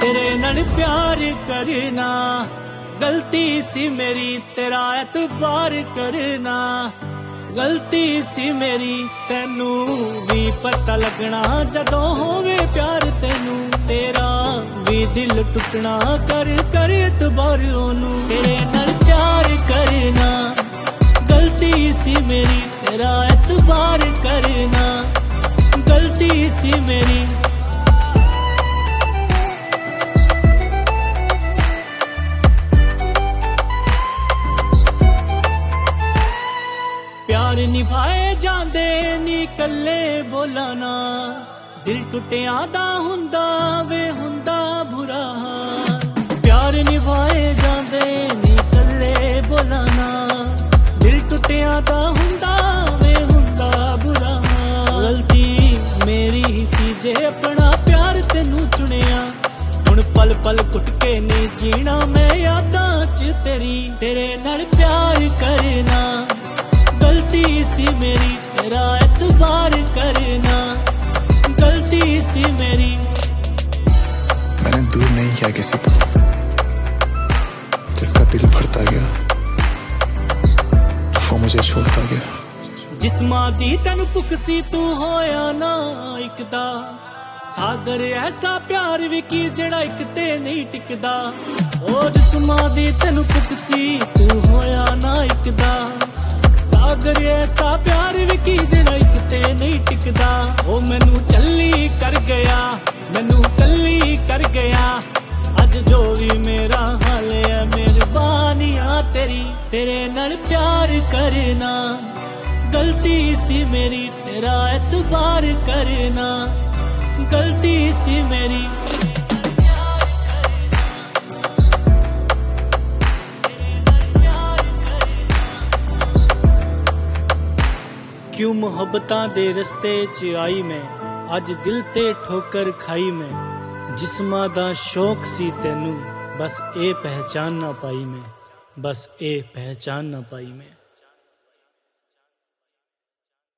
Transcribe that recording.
तेरे नाल प्यार करना गलती सी मेरी, तेरा एतबार करना गलती सी मेरी। तैनू भी पता लगना जदों होवे प्यार तैनू, तेरा भी दिल टुटना कर कर एतबार ओनू। तेरे नाल प्यार करना गलती सी मेरी, तेरा एतबार करना गलती सी मेरी। प्यार निभाए जांदे नी कल्ले बोलाना, दिल टुटिया दा हुंदा वे हुंदा बुरा हाल। प्यार निभाए जांदे नी कल्ले बोलाना, दिल टुटिया दा हुंदा वे हुंदा बुरा हाल। गलती मेरी ही सी जे अपना प्यार तेनू चुनिया, हुण पल पल कुट के नहीं जीना मैं यादां च तेरी। तेरे नाल प्यार करना गलती सी मेरी, तेरा एतबार करना गलती सी मेरी। मैंने दूर नहीं किया किसी को, जिसका दिल भरता गया वो मुझे छोड़ता गया। जिस्मां दी तैनू भुख सी तू होया ना इकदा, सागर ऐसा प्यार भी की जेड़ा इक ते नहीं टिकदा। ओ जिस्मां दी तैनू भुख सी तू होया ना इकदा, सागर ऐसा प्यार भी की जेड़ा इक ते नहीं टिकदा। ओ मैनू चली कर गया, मैनू कली कर गया, अज जो भी मेरा हाल है मेहरबानियां तेरी। तेरे नाल प्यार करना गलती सी मेरी, तेरा एतबार करना गलती सी मेरी। क्यों मुहब्बतां दे रस्ते च आई मैं, अज दिल ते ठोकर खाई मैं। जिस्मां दा शौक सी तैनू, बस ए पहचान ना पाई मैं, बस ए पहचान ना पाई मैं।